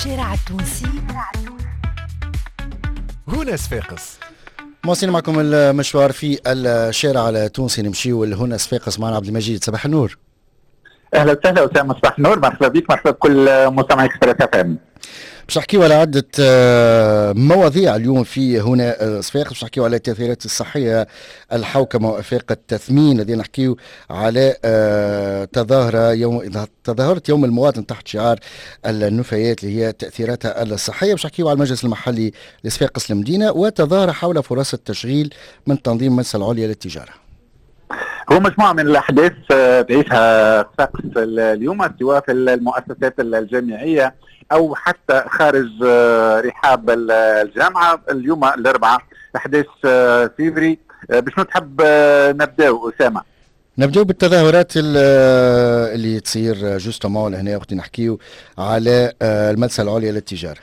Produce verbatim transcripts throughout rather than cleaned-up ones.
الشارع التونسي هنا صفاقس. مواصلين معكم المشوار في الشارع التونسي، نمشيو لهنا صفاقس معنا عبد المجيد. صباح النور. اهلا وسهلا اسامه، صباح النور، مرحبا بك، مرحبا بكل مستمعي اكسبريس اف ام. باش نحكيو على عدة مواضيع اليوم في هنا صفاقس. باش نحكيو على التأثيرات الصحية، الحوكمة وآفاق التثمين. الذي نحكيو على تظاهرة يوم تظاهرة يوم المواطن تحت شعار النفايات اللي هي تأثيراتها الصحية. باش نحكيو على المجلس المحلي لصفاقس المدينة وتظاهرة حول فرص التشغيل من تنظيم المجلس العليا للتجارة. هو مجموعة من الأحداث تعيشها صفاقس اليوم، سواء في المؤسسات الجامعية أو حتى خارج رحاب الجامعة. اليوم الأربعاء أحداث فيفري. باش نتحب نبداو أسامة؟ نبداو بالتظاهرات اللي تصير جوستومون لهنا وقت نحكيو على المجلس العليا للتجارة.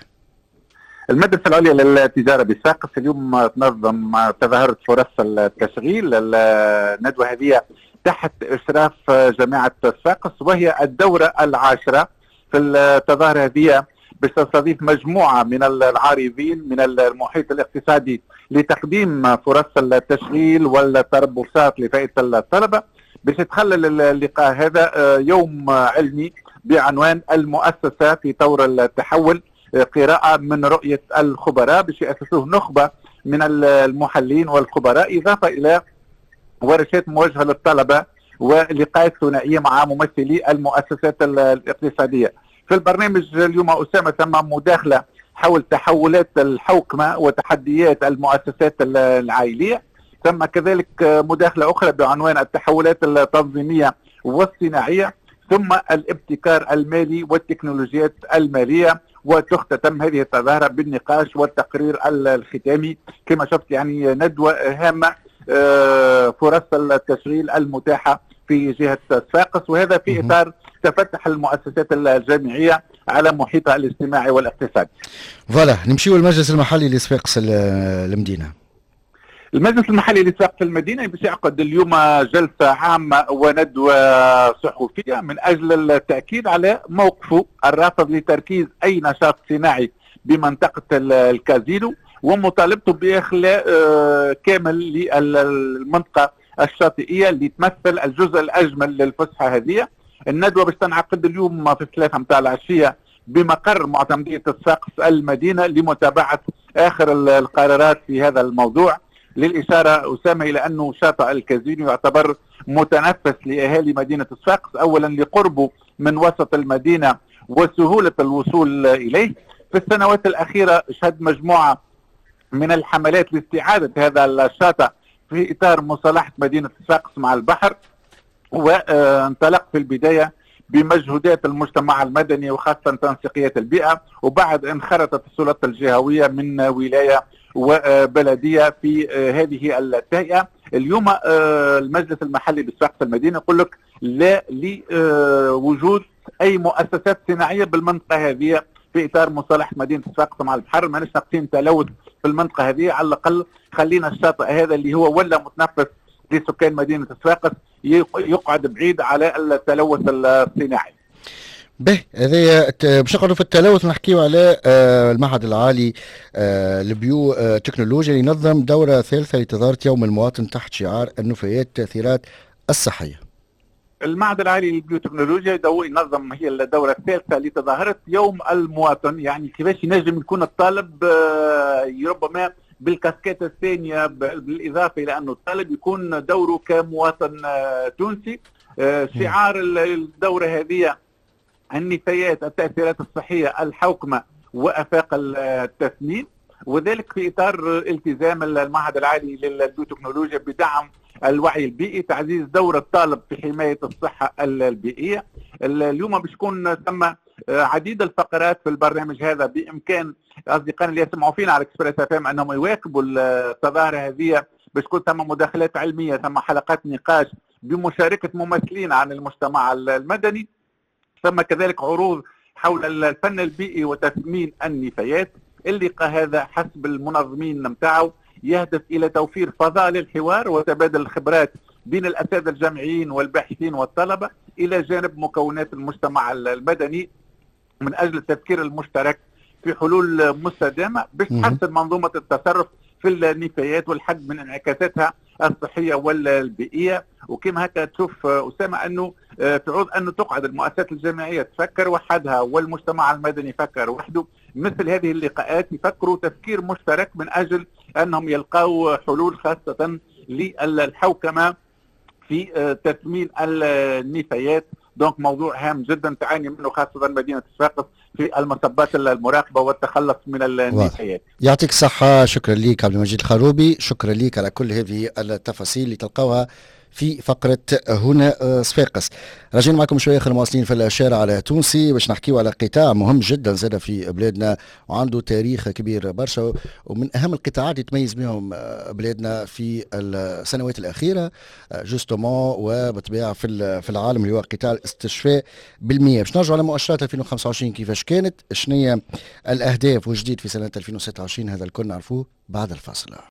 المجلس العليا للتجارة بصفاقس اليوم تنظم تظاهرة فرص التشغيل. الندوة هذه تحت إشراف جامعة صفاقس، وهي الدورة العاشرة في التظاهرة هذه، باش تستضيف مجموعة من العارضين من المحيط الاقتصادي لتقديم فرص التشغيل والتربصات لفئة الطلبة. باش يتخلل اللقاء هذا يوم علمي بعنوان المؤسسة في طور التحول، قراءة من رؤية الخبراء، باش يأسسوه نخبة من المحللين والخبراء، إضافة إلى ورشات موجهة للطلبة ولقاءات ثنائية مع ممثلي المؤسسات الاقتصادية. في البرنامج اليوم أسامة ثم مداخلة حول تحولات الحوكمة وتحديات المؤسسات العائلية، ثم كذلك مداخلة أخرى بعنوان التحولات التنظيمية والصناعية، ثم الابتكار المالي والتكنولوجيات المالية. وتختتم هذه التظاهرة بالنقاش والتقرير الختامي. كما شفت يعني ندوة هامة، فرص التشغيل المتاحة في جهة صفاقس، وهذا في إطار تفتح المؤسسات الجامعية على محيطها الاجتماعي والاقتصادي. فوالا نمشيو المجلس المحلي لصفاقس المدينة. المجلس المحلي لصفاقس المدينة باش يعقد اليوم جلسة عامة وندوة صحفية من أجل التأكيد على موقفه الرافض لتركيز أي نشاط صناعي بمنطقة الكازينو، ومطالبته بإخلاء كامل للمنطقة الشاطئية اللي تمثل الجزء الأجمل للفسحة هذه. الندوة باش تنعقد اليوم في الثلاثة متاع العشية بمقر معتمدية صفاقس المدينة لمتابعة آخر القرارات في هذا الموضوع. للإشارة أسامة إلى أنه شاطئ الكازينو يعتبر متنفس لأهالي مدينة صفاقس، أولا لقربه من وسط المدينة وسهولة الوصول إليه. في السنوات الأخيرة شهد مجموعة من الحملات لاستعادة هذا الشاطئ في إطار مصالحة مدينة صفاقس مع البحر، وانطلق في البداية بمجهودات المجتمع المدني وخاصة تنسيقية البيئة، وبعد انخرطت السلطات الجهوية من ولاية وبلدية في هذه التهيئة. اليوم المجلس المحلي بصفاقس المدينة يقول لك لا لوجود أي مؤسسات صناعية بالمنطقة هذه في إطار مصالحة مدينة صفاقس مع البحر. ما نش نقسم تلوث في المنطقة هذه، على الأقل خلينا الشاطئ هذا اللي هو ولا متنفس لسكان مدينة صفاقس يقعد بعيد على التلوث الصناعي. به هذا باش نقعدوا في التلوث نحكيو على المعهد العالي للبيو تكنولوجيا اللي ينظم دورة ثالثة لتظاهرة يوم المواطن تحت شعار النفايات التأثيرات الصحية. المعهد العالي للبيوتكنولوجيا ينظم هي الدورة الثالثة لتظاهرة يوم المواطن. يعني كيفاش ينجم يكون الطالب ربما بالكاسكيت الثانية، بالإضافة إلى أنه الطالب يكون دوره كمواطن تونسي. شعار الدورة هذه النفايات التأثيرات الصحية الحوكمة وآفاق التثمين، وذلك في إطار التزام المعهد العالي للبيوتكنولوجيا بدعم الوعي البيئي، تعزيز دور الطالب في حماية الصحة البيئية. اليوم باش يكون ثم عديد الفقرات في البرنامج هذا، بإمكان أصدقائنا اللي يسمعوا فينا على اكسبريس اف ام أنهم يواكبوا التظاهرة هذه. باش تكون ثم مداخلات علمية، ثم حلقات نقاش بمشاركة ممثلين عن المجتمع المدني، ثم كذلك عروض حول الفن البيئي وتثمين النفايات. اللقاء هذا حسب المنظمين نتاعو يهدف إلى توفير فضاء للحوار وتبادل الخبرات بين الأساتذة الجامعيين والباحثين والطلبة، إلى جانب مكونات المجتمع المدني، من أجل التفكير المشترك في حلول مستدامه باش تحسن منظومه التصرف في النفايات والحد من انعكاساتها الصحيه والبيئيه. وكما هكا تشوف اسامه انه تعود انه تقعد المؤسسات الجامعيه تفكر وحدها والمجتمع المدني يفكر وحده. مثل هذه اللقاءات يفكروا تفكير مشترك من اجل انهم يلقاو حلول خاصه للحوكمه في تثمين النفايات. دونك موضوع هام جدا تعاني منه خاصه مدينه صفاقس في المصبات المراقبه والتخلص من النفايات. يعطيك الصحه، شكرا لك عبد المجيد الخروبي، شكرا لك على كل هذه التفاصيل اللي تلقاوها في فقرة هنا صفاقس. راجعين معكم شوية اخر مواصلين في الشارع التونسي باش نحكيو على قطاع مهم جدا زاد في بلادنا وعنده تاريخ كبير برشا، ومن أهم القطاعات يتميز بهم بلادنا في السنوات الأخيرة جوستومون وبطبيعة في في العالم اللي هو قطاع الاستشفاء بالمياه. باش نرجعوا على مؤشرات ألفين وخمسة وعشرين كيفاش كانت، شنية الأهداف وجديد في سنة ألفين وستة وعشرين، هذا الكل نعرفوه بعد الفاصل.